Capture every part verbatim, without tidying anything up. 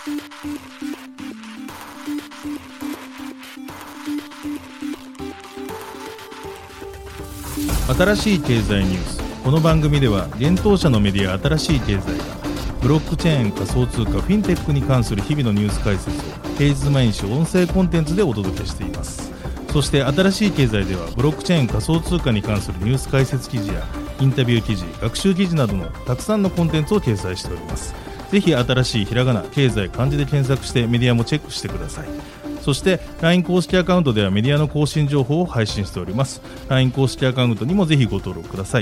新しい経済ニュース。この番組では現当社のメディア新しい経済がブロックチェーン、仮想通貨、フィンテックに関する日々のニュース解説を平日毎日音声コンテンツでお届けしています。そして新しい経済ではブロックチェーン、仮想通貨に関するニュース解説記事やインタビュー記事、学習記事などのたくさんのコンテンツを掲載しております。ぜひ新しいひらがな、経済、漢字で検索してメディアもチェックしてください。そして ライン 公式アカウントではメディアの更新情報を配信しております。 ライン 公式アカウントにもぜひご登録ください。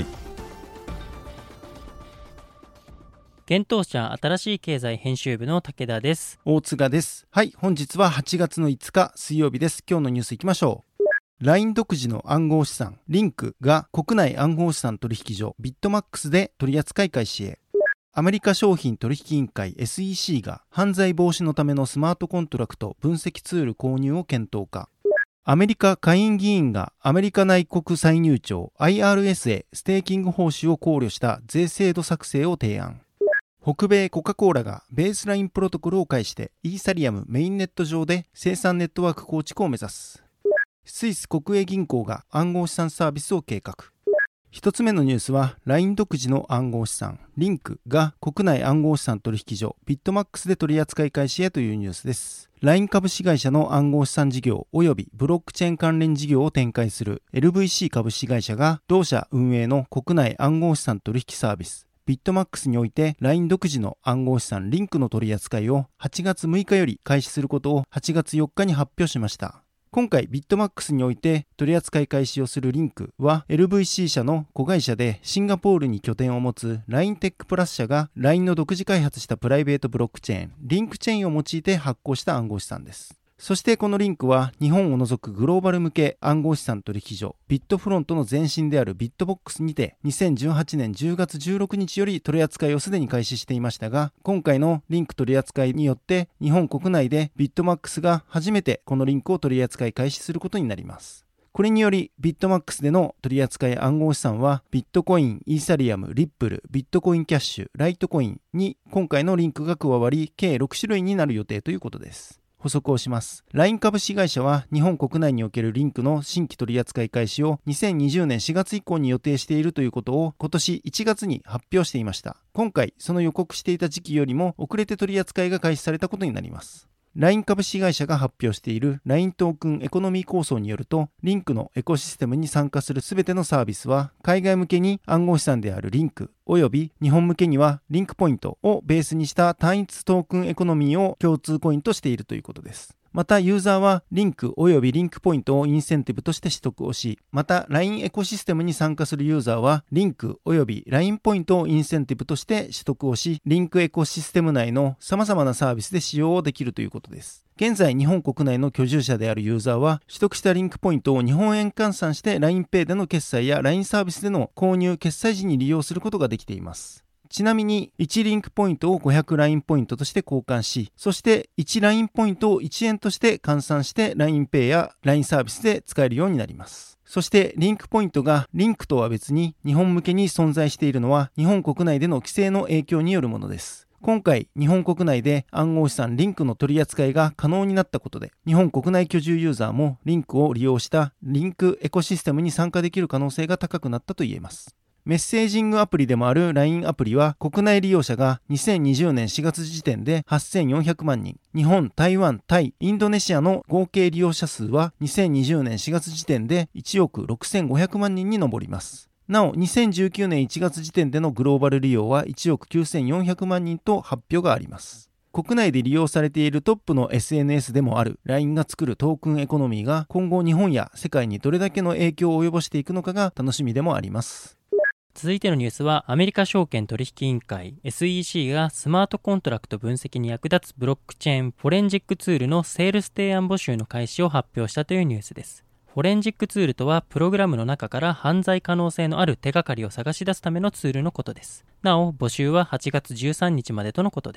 現当社新しい経済編集部の武田です。 大塚です。はい、本日ははちがつのいつか水曜日です。今日のニュースいきましょう。 ライン 独自の暗号資産リンクが国内暗号資産取引所ビットマックスで取り扱い開始へ。アメリカ商品取引委員会 エスイーシー が犯罪防止のためのスマートコントラクト分析ツール購入を検討か。アメリカ下院議員がアメリカ内国歳入庁 アイアールエス へステーキング報酬を考慮した税制度作成を提案。北米コカ・コーラがベースラインプロトコルを介してイーサリアムメインネット上で生産ネットワーク構築を目指す。スイス国営銀行が暗号資産サービスを計画。一つ目のニュースは ライン 独自の暗号資産リンクが国内暗号資産取引所ビットマックスで取り扱い開始へというニュースです。 ライン 株式会社の暗号資産事業及びブロックチェーン関連事業を展開する エルブイシー 株式会社が同社運営の国内暗号資産取引サービスビットマックスにおいて ライン 独自の暗号資産リンクの取り扱いをはちがつむいかより開始することをはちがつよっかに発表しました。今回ビットマックスにおいて取り扱い開始をするリンクは エルブイシー 社の子会社でシンガポールに拠点を持つ ライン テックプラス社が ライン の独自開発したプライベートブロックチェーンリンクチェーンを用いて発行した暗号資産です。そしてこのリンクは日本を除くグローバル向け暗号資産取引所ビットフロントの前身であるビットボックスにてにせんじゅうはちねんじゅうがつじゅうろくにちより取り扱いをすでに開始していましたが、今回のリンク取り扱いによって日本国内でビットマックスが初めてこのリンクを取り扱い開始することになります。これによりビットマックスでの取り扱い暗号資産はビットコイン、イーサリアム、リップル、ビットコインキャッシュ、ライトコインに今回のリンクが加わり計ろくしゅるいになる予定ということです。補足をします。ライン 株式会社は日本国内におけるリンクの新規取り扱い開始をにせんにじゅうねんしがつ以降に予定しているということを今年いちがつに発表していました。今回その予告していた時期よりも遅れて取り扱いが開始されたことになります。ライン 株式会社が発表している ライン トークンエコノミー構想によると、リンクのエコシステムに参加するすべてのサービスは海外向けに暗号資産であるリンクおよび日本向けにはリンクポイントをベースにした単一トークンエコノミーを共通コインとしているということです。またユーザーはリンクおよびリンクポイントをインセンティブとして取得をし、また ライン エコシステムに参加するユーザーはリンクおよび ライン ポイントをインセンティブとして取得をし、リンクエコシステム内の様々なサービスで使用できるということです。現在日本国内の居住者であるユーザーは取得したリンクポイントを日本円換算して ラインペイ での決済や ライン サービスでの購入決済時に利用することができています。ちなみにいちリンクポイントをごひゃくラインポイントとして交換し、そしていちラインポイントをいちえんとして換算して ラインペイ や ライン サービスで使えるようになります。そしてリンクポイントがリンクとは別に日本向けに存在しているのは日本国内での規制の影響によるものです。今回日本国内で暗号資産リンクの取り扱いが可能になったことで、日本国内居住ユーザーもリンクを利用したリンクエコシステムに参加できる可能性が高くなったと言えます。メッセージングアプリでもある ライン アプリは国内利用者がにせんにじゅうねんしがつ時点ではっせんよんひゃくまんにん、日本、台湾、タイ、インドネシアの合計利用者数はにせんにじゅうねんしがつ時点でいちおくろくせんごひゃくまんにんに上ります。なおにせんじゅうきゅうねんいちがつ時点でのグローバル利用はいちおくきゅうせんよんひゃくまんにんと発表があります。国内で利用されているトップの エスエヌエス でもある ライン が作るトークンエコノミーが今後日本や世界にどれだけの影響を及ぼしていくのかが楽しみでもあります。 続いてのニュースはアメリカ証券取引委員会 エスイーシー がスマートコントラクト分析に役立つブロックチェーンフォレンジックツールのセールス提案募集の開始を発表したというニュースです。フォレンジックツールとはプログラムの中から犯罪可能性のある手がかりを探し出すためのツールのことです。なお募集ははちがつじゅうさんにちまでとのことです。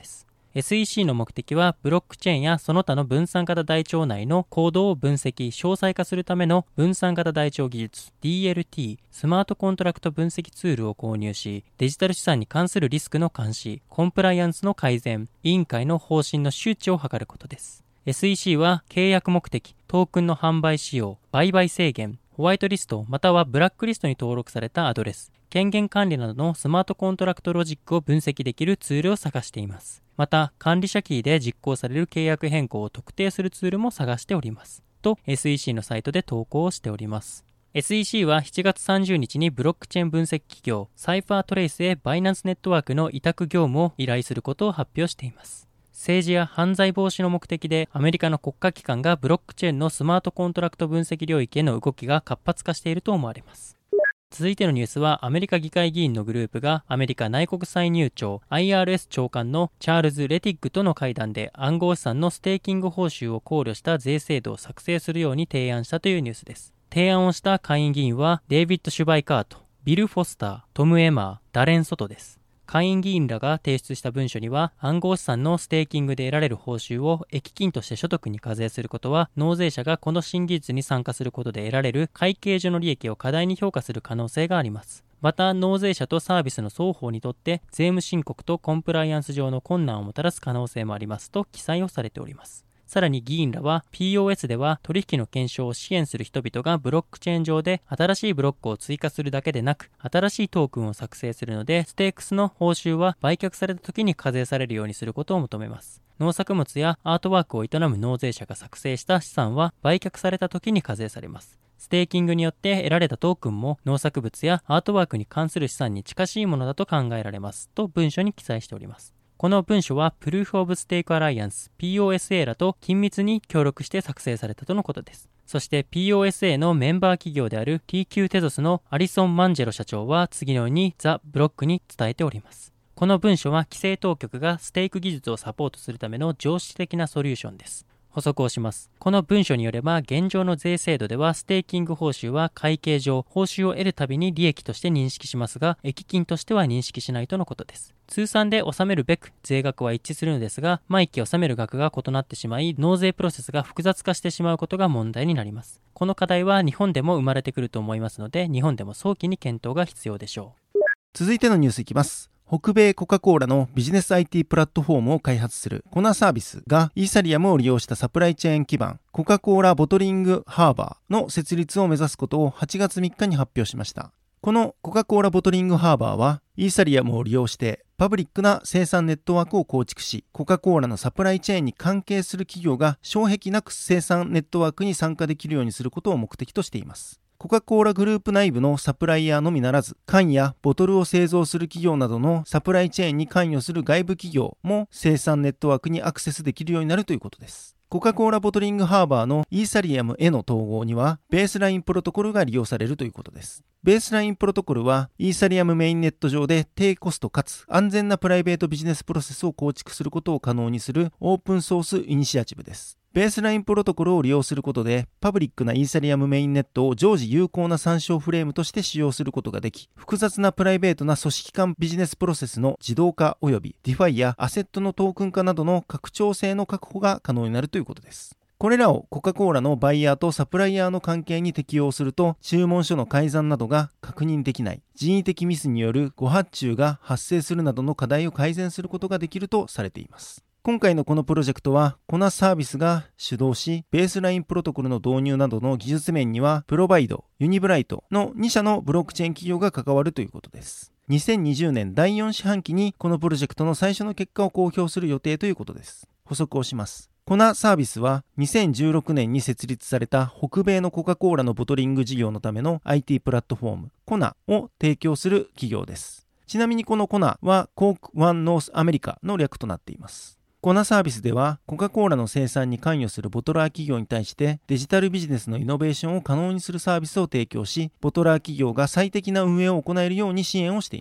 エスイーシー の目的はブロックチェーンやその他の分散型台帳内のコードを分析、詳細化するための分散型台帳技術 ディーエルティー スマートコントラクト分析ツールを購入し、デジタル資産に関するリスクの監視、コンプライアンスの改善、委員会の方針の周知を図ることです。エスイーシー は契約目的、トークンの販売使用、売買制限、ホワイトリストまたはブラックリストに登録されたアドレス、権限管理などのスマートコントラクトロジックを分析できるツールを探しています。また、管理者キーで実行される契約変更を特定するツールも探しております。と、エスイーシー のサイトで投稿をしております。エスイーシー はしちがつさんじゅうにちにブロックチェーン分析企業サイファートレイスへバイナンスネットワークの委託業務を依頼することを発表しています。政治や犯罪防止の目的でアメリカの国家機関がブロックチェーンのスマートコントラクト分析領域への動きが活発化していると思われます。続いてのニュースは、アメリカ議会議員のグループがアメリカ内国歳入庁 アイアールエス 長官のチャールズ・レティッグとの会談で暗号資産のステーキング報酬を考慮した税制度を作成するように提案したというニュースです。提案をした下院議員はデイビッド・シュバイカート、ビル・フォスター、トム・エマー、ダレン・ソトです。下院議員らが提出した文書には、暗号資産のステーキングで得られる報酬を益金として所得に課税することは、納税者がこの新技術に参加することで得られる会計上の利益を過大に評価する可能性があります。また、納税者とサービスの双方にとって税務申告とコンプライアンス上の困難をもたらす可能性もありますと記載をされております。さらに議員らは ピーオーエス では取引の検証を支援する人々がブロックチェーン上で新しいブロックを追加するだけでなく、新しいトークンを作成するので、ステークスの報酬は売却された時に課税されるようにすることを求めます。農作物やアートワークを営む納税者が作成した資産は売却された時に課税されます。ステーキングによって得られたトークンも農作物やアートワークに関する資産に近しいものだと考えられますと文書に記載しております。この文書はプルーフオブステークアライアンス ピーオーエスエー らと緊密に協力して作成されたとのことです。そして ピーオーエスエー のメンバー企業である ティーキュー テゾスのアリソン・マンジェロ社長は次のようにザ・ブロックに伝えております。この文書は規制当局がステーク技術をサポートするための常識的なソリューションです。補足をします。この文書によれば、現状の税制度ではステーキング報酬は会計上報酬を得るたびに利益として認識しますが、益金としては認識しないとのことです。通算で納めるべく税額は一致するのですが、毎期納める額が異なってしまい、納税プロセスが複雑化してしまうことが問題になります。この課題は日本でも生まれてくると思いますので、日本でも早期に検討が必要でしょう。 続いてのニュースいきます。北米コカ・コーラのビジネス アイティー プラットフォームを開発するコナサービスがイーサリアムを利用したサプライチェーン基盤コカ・コーラボトリングハーバーの設立を目指すことをはちがつみっかに発表しました。このコカ・コーラボトリングハーバーはイーサリアムを利用してパブリックな生産ネットワークを構築し、コカ・コーラのサプライチェーンに関係する企業が障壁なく生産ネットワークに参加できるようにすることを目的としています。コカ・コーラグループ内部のサプライヤーのみならず、缶やボトルを製造する企業などのサプライチェーンに関与する外部企業も生産ネットワークにアクセスできるようになるということです。コカ・コーラボトリングハーバーのイーサリアムへの統合にはベースラインプロトコルが利用されるということです。ベースラインプロトコルはイーサリアムメインネット上で低コストかつ安全なプライベートビジネスプロセスを構築することを可能にするオープンソースイニシアチブです。ベースラインプロトコルを利用することで、パブリックなイーサリアムメインネットを常時有効な参照フレームとして使用することができ、複雑なプライベートな組織間ビジネスプロセスの自動化及び ディファイ やアセットのトークン化などの拡張性の確保が可能になるということです。これらをコカ・コーラのバイヤーとサプライヤーの関係に適用すると、注文書の改ざんなどが確認できない、人為的ミスによる誤発注が発生するなどの課題を改善することができるとされています。今回のこのプロジェクトは、コナサービスが主導し、ベースラインプロトコルの導入などの技術面には、プロバイド、ユニブライトのに社のブロックチェーン企業が関わるということです。にせんにじゅうねんだいよん四半期にこのプロジェクトの最初の結果を公表する予定ということです。補足をします。コナサービスはにせんじゅうろくねんに設立された北米のコカ・コーラのボトリング事業のための アイティー プラットフォーム、コナを提供する企業です。ちなみにこのコナはコークワンノースアメリカの略となっています。コナサービスではコカ・コーラの生産に関与するボトラー企業に対してデジタルビジネスのイノベーションを可能にするサービスを提供し、ボトラー企業が最適な運営を行えるように支援をしています。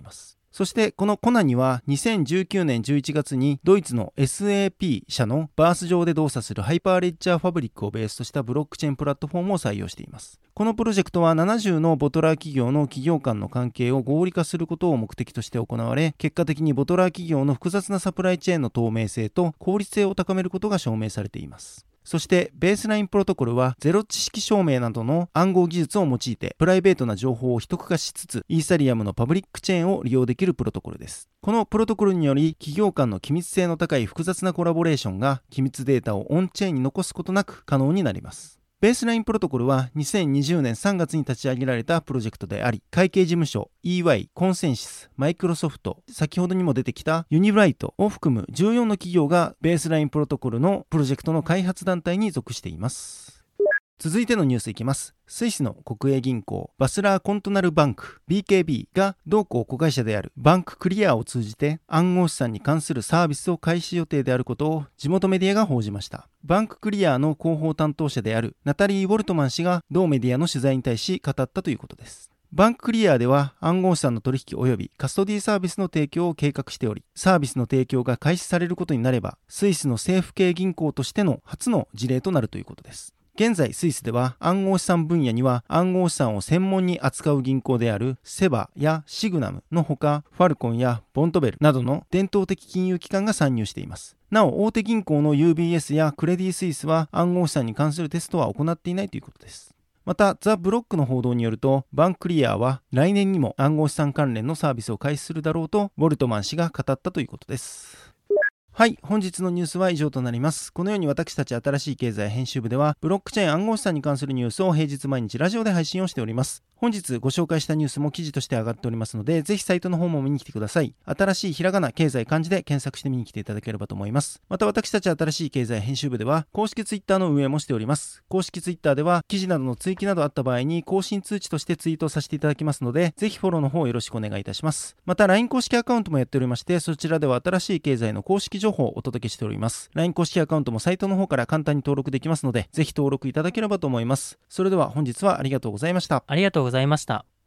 そしてこのコナにはにせんじゅうきゅうねんじゅういちがつにドイツの エスエーピー 社のバース上で動作するハイパーレッジャーファブリックをベースとしたブロックチェーンプラットフォームを採用しています。このプロジェクトはななじゅうのボトラー企業の企業間の関係を合理化することを目的として行われ、結果的にボトラー企業の複雑なサプライチェーンの透明性と効率性を高めることが証明されています。そしてベースラインプロトコルはゼロ知識証明などの暗号技術を用いてプライベートな情報を秘匿化しつつイーサリアムのパブリックチェーンを利用できるプロトコルです。このプロトコルにより企業間の機密性の高い複雑なコラボレーションが機密データをオンチェーンに残すことなく可能になります。ベースラインプロトコルはにせんにじゅうねんさんがつに立ち上げられたプロジェクトであり、会計事務所、イーワイ、コンセンシス、マイクロソフト、先ほどにも出てきたユニブライトを含むじゅうよんの企業がベースラインプロトコルのプロジェクトの開発団体に属しています。続いてのニュースいきます。スイスの国営銀行バスラーコントナルバンク ビーケービー が同行子会社であるバンククリアを通じて暗号資産に関するサービスを開始予定であることを地元メディアが報じました。バンククリアの広報担当者であるナタリー・ウォルトマン氏が同メディアの取材に対し語ったということです。バンククリアでは暗号資産の取引及びカストディサービスの提供を計画しており、サービスの提供が開始されることになればスイスの政府系銀行としての初の事例となるということです。現在スイスでは暗号資産分野には暗号資産を専門に扱う銀行であるセバやシグナムのほかファルコンやボントベルなどの伝統的金融機関が参入しています。なお大手銀行の ユービーエス やクレディ・スイスは暗号資産に関するテストは行っていないということです。またザ・ブロックの報道によるとバンククリアは来年にも暗号資産関連のサービスを開始するだろうとウォルトマン氏が語ったということです。はい、本日のニュースは以上となります。このように私たち新しい経済編集部ではブロックチェーン暗号資産に関するニュースを平日毎日ラジオで配信をしております。本日ご紹介したニュースも記事として上がっておりますので、ぜひサイトの方も見に来てください。新しいひらがな経済漢字で検索して見に来ていただければと思います。また私たち新しい経済編集部では公式ツイッターの運営もしております。公式ツイッターでは記事などの追記などあった場合に更新通知としてツイートさせていただきますので、ぜひフォローの方よろしくお願いいたします。また ライン 公式アカウントもやっておりまして、そちらでは新しい経済の公式情報をお届けしております。ライン 公式アカウントもサイトの方から簡単に登録できますので、ぜひ登録いただければと思います。それでは本日はありがとうございました。 ありがとうございました。